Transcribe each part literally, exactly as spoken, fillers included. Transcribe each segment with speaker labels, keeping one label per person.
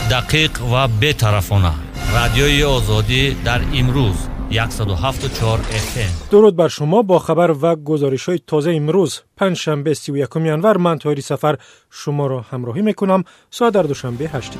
Speaker 1: دقیق و بی‌طرفانه. رادیوی آزادی در امروز صد و هفت و چهار اف ام.
Speaker 2: درود بر شما. با خبر و گزارش‌های تازه امروز پنجشنبه سی و یکم ژانویه من طاهری سفر شما را همراهی میکنم. ساعت در دوشنبه هشت.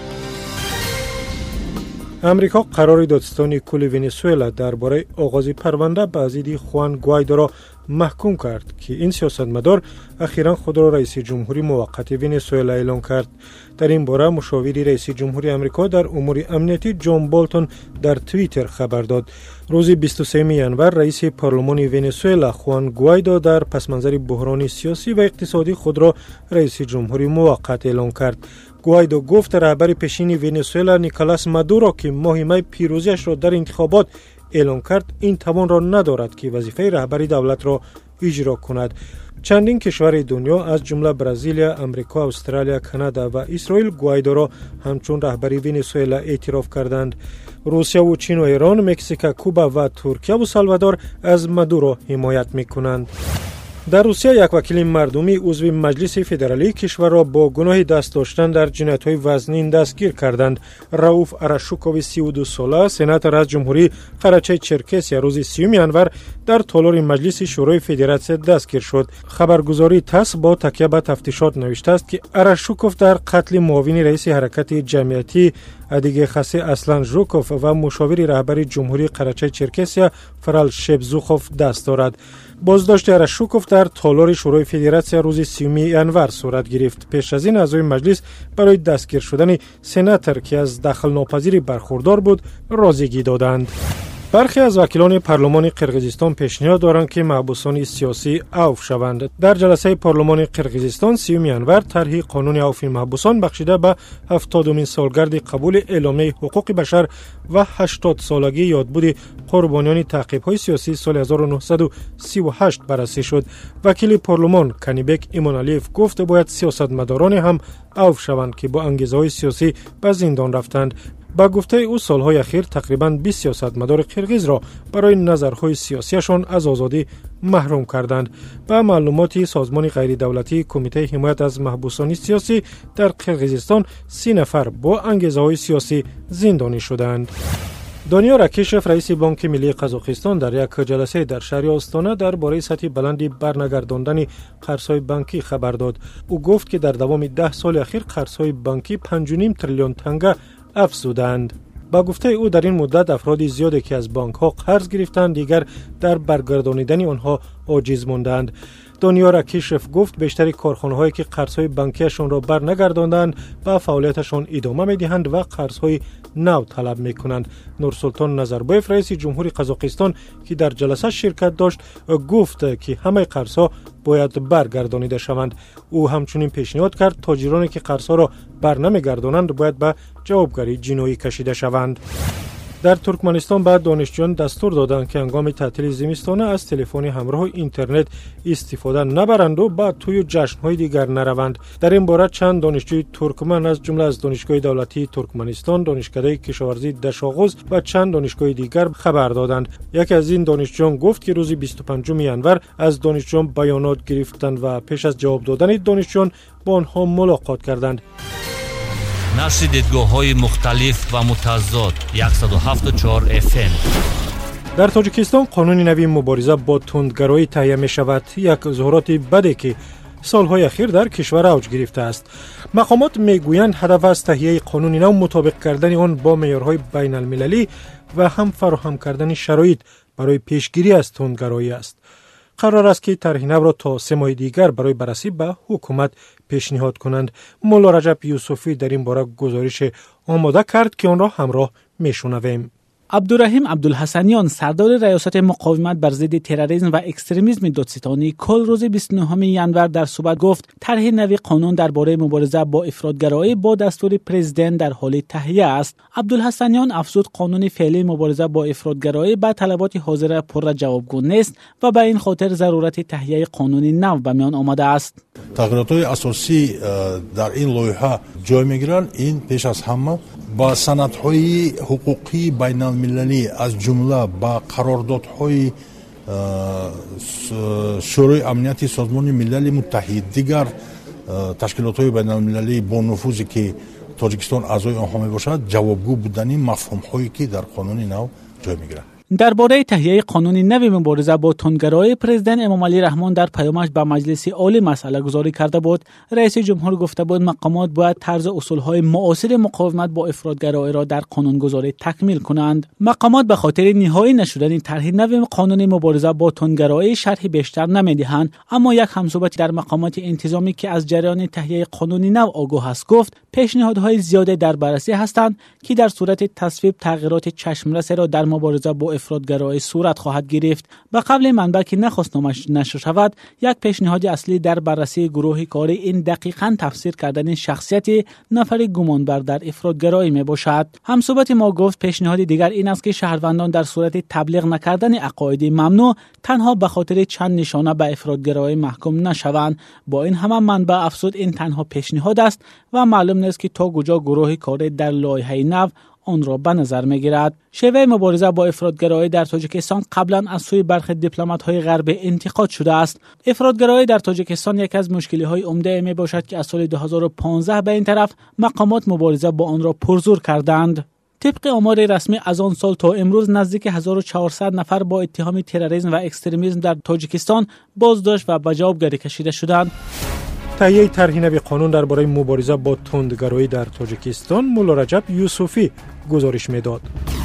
Speaker 2: امریکا قرار دادستانی کل ونزوئلا درباره آغاز پرونده به ضد خوان گوایدو را محکوم کرد که این سیاستمدار اخیراً خود را رئیس جمهوری موقت ونزوئلا اعلام کرد. در این باره مشاوری رئیس جمهوری آمریکا در امور امنیتی جان بولتون در توییتر خبر داد. روز بیست و سوم ژانویه رئیس پارلمان ونزوئلا خوان گوایدو در پسمانظر بحران سیاسی و اقتصادی خود را رئیس جمهوری موقت اعلام کرد. گوایدو گفت رهبر پیشین ونزوئلا نیکولاس مادورو که ماه می پیروزیش را در انتخابات اعلام کرد این توان را ندارد که وظیفه رهبری دولت را اجرا کند. چندین کشور دنیا از جمله برزیل، آمریکا، استرالیا، کانادا و اسرائیل گوایدو را همچون رهبری ونزوئلا اعتراف کردند. روسیه و چین و ایران، مکزیک، کوبا و ترکیه و سالوادور از مادورو حمایت می‌کنند. در روسیه یک وکیل مردمی عضو مجلس فدرالی کشور را با گناه دست داشتن در جنایت‌های وزنین دستگیر کردند. راوف آراشوکوو سی و دو ساله سناتور از جمهوری قراچه چرکسیا روز سیوم ژانویه در تالار مجلس شورای فدراسیون دستگیر شد. خبرگزاری تاس با تکیه به تفتیشات نوشته است که آراشوکوو در قتل معاون رئیس حرکت جمعیتی ادیگه خاصه اسلان ژوکوف و مشاور رهبری جمهوری قراچه چرکسیا فرال شبزوخوف دست دارد. بازداشت آراشوکوف در تالار شورای فدراسیون روز سیوم ژانویه صورت گرفت. پیش از این اعضای مجلس برای دستگیر شدن سناتور که از دخل ناپذیری برخوردار بود راضیگی دادند. برخی از وکیلان پارلمان قرقیزستان پیشنهاد دارند که محبوسان سیاسی عفو شوند. در جلسه پارلمان قرقیزستان سیوم ژانویه طرح قانون عفو محبوسان بخشیده به هفتادمین سالگرد قبول اعلامیه حقوق بشر و هشتاد سالگی یادبود قربانیان تعقیب‌های سیاسی سال هزار و نهصد و سی و هشت بررسی شد. وکیل پارلمان کانیبک ایمانالیف گفت باید سیاستمداران هم عفو شوند که با انگیزه‌های سیاسی به زندان رفتند. با گفته او سالهای اخیر تقریباً بیست سیاستمدار قرقیز را برای نظرهای سیاسیشان از آزادی محروم کردند. با معلومات سازمان غیر دولتی کمیته حمایت از محبوسان سیاسی در قرقیزستان سی نفر با انگیزه‌های سیاسی زندانی شدند. دانیار اکیشف رئیس بانک ملی قزاقستان در یک جلسه در شهر آستانه درباره سطح بلندی برنگرداندن قرض‌های بانکی خبر داد. او گفت که در دوام ده سال اخیر قرض‌های بانکی پنج و نیم تریلیون تنگه افزودند. با گفته او در این مدت افراد زیادی که از بانک ها قرض گرفتند دیگر در برگردانیدن آنها عاجز ماندند. دانیار اکیشف گفت بیشتر کارخانه‌هایی که قرض‌های بانکیشان را برنگرداندند به فعالیتشان ادامه می‌دهند و قرض‌های نو طلب می‌کنند. نورسلطان نظربایف رئیس جمهوری قزاقستان که در جلسه شرکت داشت گفت که همه قرض‌ها باید برگردانیده شوند. او همچنین پیشنهاد کرد تاجرانی که قرض‌ها را برنمی‌گردانند باید به جوابگری جنایی کشیده شوند. در ترکمنستان بعد دانشجویان دستور دادند که هنگام تعطیل زمستانه از تلفن همراه و اینترنت استفاده نبرند و بعد توی جشن‌های دیگر نروند. در این باره چند دانشجوی ترکمن از جمله از دانشگاه دولتی ترکمنستان، دانشکده کشاورزی دشاغوز و چند دانشگاه دیگر خبر دادند. یکی از این دانشجویان گفت که روز بیست و پنجم ژانویه از دانشجویان بیانات گرفتند و پیش از جواب دادن دانشجویان با آنها ملاقات کردند.
Speaker 1: نشر دیدگاه‌های مختلف و متضاد صد و هفت و چهار اف ام.
Speaker 2: در تاجیکستان قانون نوی مبارزه با تندگرایی تهیه می شود. یک ظاهرات بدی که سالهای اخیر در کشور اوج گرفته است. مقامات می گویند هدف از تهیه قانون نو مطابق کردن آن با معیارهای بین المللی و هم فراهم کردن شرایط برای پیشگیری از تندگرایی است. قرار است که طرح نو را تا سه ماه دیگر برای بررسی به حکومت پیشنهاد کنند. مولا رجب یوسفی در این باره گزارش آماده کرد که آن را همراه میشنویم.
Speaker 3: عبدالرحیم عبدالحسنیان سردار ریاست مقاومت بر ضد تروریسم و اکستریمیسم دادستانی کل روز بیست و نهم ژانویه در صحبت گفت طرح نوی قانون درباره مبارزه با افراطگرایی با دستور پرزیدنت در حال تهیه است. عبدالحسنیان افزود قانون فعلی مبارزه با افراطگرایی به طلبات حاضر پر جوابگو نیست و به این خاطر ضرورت تهیه قانون نو به میان آمده است.
Speaker 4: تغییرات اساسی در این لایحه جای میگیرند. این پیش از همه با سندهای حقوقی بین المللی از جمله با قراردادهای شورای امنیتی سازمان ملل متحد دیگر تشکیلات‌های بین المللی با نفوذی که тоҷикистон аъзои онҳо мебошад ҷавобгӯ будани мафҳумҳое ки дар қонуни нав ҷой мегирад.
Speaker 3: درباره تهیه قانون نو مبارزه با تندگرایی پرزیدنت امامعلی رحمان در پیامش به مجلس عالی مسئله گذاری کرده بود. رئیس جمهور گفته بود مقامات باید طرز اصولهای معاصر مقاومت با افراطگرایی را در قانونگذاری تکمیل کنند. مقامات به خاطر نهایی نشدن طرح نو قانون مبارزه با تندگرایی شرح بیشتر نمیدهند، اما یک همصحبتی در مقامات انتظامی که از جریان تهیه قانون نو آگاه است گفت پیشنهادهای زیاده در بررسی هستند که در صورت تصویب تغییرات چشمرس را در مبارزه با افراطگرایی صورت خواهد گرفت. به قبل منبع که نخواست نامش نشر شود، یک پیشنهاد اصلی در بررسی گروه کاری این دقیقاً تفسیر کردن شخصیت نفر گمانبر در افراطگرایی می باشد. همصحبت ما گفت پیشنهاد دیگر این است که شهروندان در صورت تبلیغ نکردن عقاید ممنوع تنها به خاطر چند نشانه به افراطگرایی محکوم نشوند. با این همه منبع افزود این تنها پیشنهاد است و معلوم نیست که تا کجا گروه کاری در لایحه نو آن را به نظر می‌گیرد. شیوه مبارزه با افراطگرایی در تاجیکستان قبلا از سوی برخی دیپلمات‌های غربی انتقاد شده است. افراطگرایی در تاجیکستان یکی از مشکل‌های عمده میباشد که از سال دو هزار و پانزده به این طرف مقامات مبارزه با آن را پرزور کردند. طبق آمار رسمی از آن سال تا امروز نزدیک هزار و چهارصد نفر با اتهام تروریسم و اکستریمیسم در تاجیکستان بازداشت و به جوابگری کشیده شدند.
Speaker 2: تهیه طرح نو قانون درباره مبارزه با تندگرایی در تاجیکستان مولا رجب یوسفی گزارش میداد.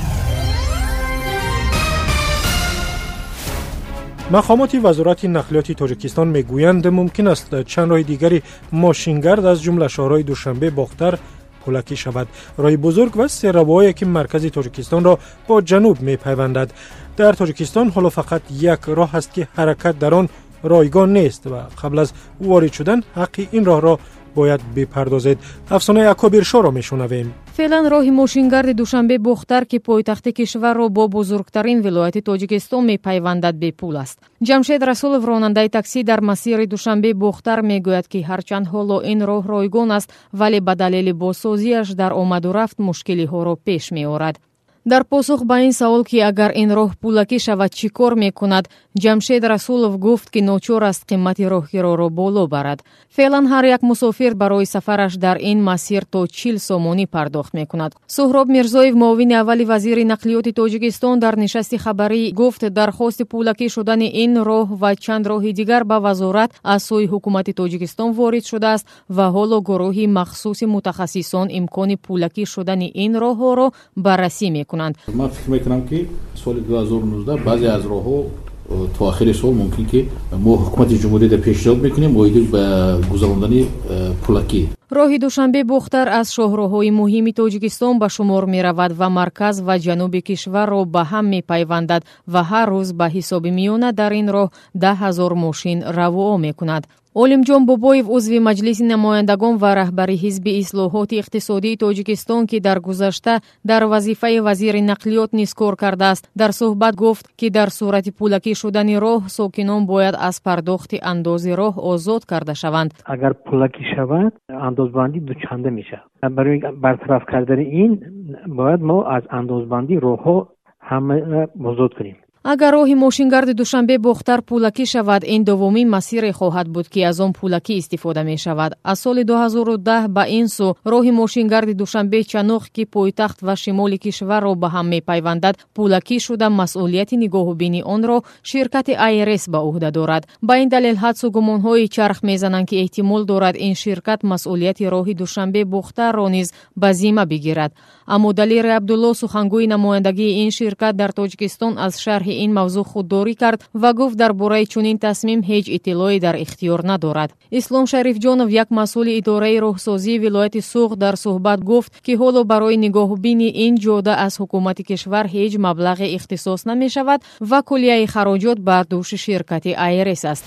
Speaker 2: مقامات وزارت نقلیات تاجیکستان میگویند ممکن است چند راه دیگری ماشینگرد از جمله شهرهای دوشنبه، باختر، پولکی شود. راه بزرگ و سه روایی که مرکز تاجیکستان را با جنوب میپیوندد. در تاجیکستان حالا فقط یک راه است که حرکت در آن رایگان نیست و قبل از وارد شدن حق این راه را باید بپردازید. افسانه اکابرشاه را میشنویم.
Speaker 5: فعلا راهی ماشینگرد دوشنبه باختر که پایتخت کشور را با بزرگترین ولایت تاجیکستان میپیوندد به پول است. جمشید رسولов راننده تاکسی در مسیر دوشنبه باختر میگوید که هرچند حالا این راه رایگان است ولی به دلیل بازسازیش در آمد و رفت مشکلی ها را پیش میآورد. در پاسخ به این سوال که اگر این راه پولکی شود چی کار میکند، جمشید رسولов گفت که ناچار است قیمت راهگیری را بالا برد. فعلا هر یک مسافر برای سفرش در این مسیر تا چهل سومانی پرداخت میکند. سهراب میرزایев معاون اول وزیر نقلیات تاجیکستان در نشست خبری گفت درخواست پولکی شدن این راه و چند راه دیگر به وزارت از سوی حکومت تاجیکستان وارد شده است و حالا گروهی مخصوص متخصصان امکان پولکی شدن این راه ها را بررسی میکنند.
Speaker 6: من فکر میکنم که سال دو هزار و نوزده بعضی از راه‌ها تا آخر سال ممکن که ما حکومت جمهوری در پیشنهاد میکنیم مایل به گذراندن پولکی.
Speaker 5: راه دوشنبه باختر از شاهراه‌های مهم تاجیکستان به شمار می رود و مرکز و جنوب کشور را به هم می پیوندد و هر روز به حساب میانه در این راه ده هزار ماشین رو می کند. عالمجان بابایев عضو مجلس نمایندگان و رهبر حزب اصلاحات اقتصادی تاجیکستان که در گذشته در وظیفه وزیر نقلیات نیز کار کرده است، در صحبت گفت که در صورت پولکی شدن راه ساکنان باید از پرداخت انداز راه آزاد کرده شوند.
Speaker 7: اگر پولکی شود اندازبندی دوچنده میشه. برای برطرف کردن این باید ما از اندازبندی راهها همه آزاد کنیم.
Speaker 5: اگر راه ماشینگرد دوشنبه باختر پولکی شود، این دومین مسیر خواهد بود که از آن پولکی استفاده می شود. از سال دو هزار و ده به این سو راه ماشینگرد دوشنبه چنوخ که پایتخت و شمال کشور را به هم می پیوندد پولکی شده، مسئولیت نگاهبینی آن را شرکت آیرس به عهده دارد. با این دلیل حدس و گمان‌های چرخ میزنند که احتمال دارد این شرکت مسئولیت راه دوشنبه باختر را نیز به ذمه بگیرد. اما دلیر عبدالله سخنگوی نمایندگی این شرکت در تاجیکستان از شرح این موضوع خودداری کرد و گفت درباره چنین تصمیم هیچ اطلاعی در اختیار ندارد. اسلام شریف جانov یک مسئول اداره راهسازی ولایت سوغ در صحبت گفت که حالا برای نگاهبینی این جاده از حکومت کشور هیچ مبلغ اختصاص نمی شود و کلیه خراجات بر دوش شرکت آیرس است.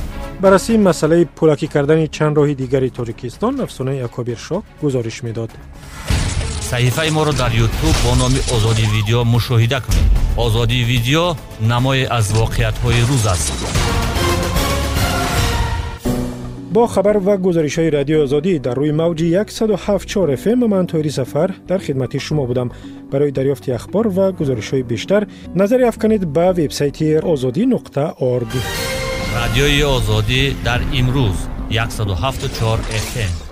Speaker 2: بررسی مسئله پولکی کردن چند راه دیگری تاجیکستان افسانه اکابرشاه گزارش میداد.
Speaker 1: صحیفه ما را در یوتیوب با نام آزادی ویدیو مشاهده کنید. آزادی ویدیو نمای از واقعیت‌های روز است.
Speaker 2: با خبر و گزارش‌های رادیو آزادی در روی موج صد و هفت و چهار اف ام من طاهری سفر در خدمت شما بودم. برای دریافت اخبار و گزارش‌های بیشتر نظر افکنید به وبسایت آزادی نقطه اورگ.
Speaker 1: رادیوی آزادی در امروز صد و هفت و چهار اف ام.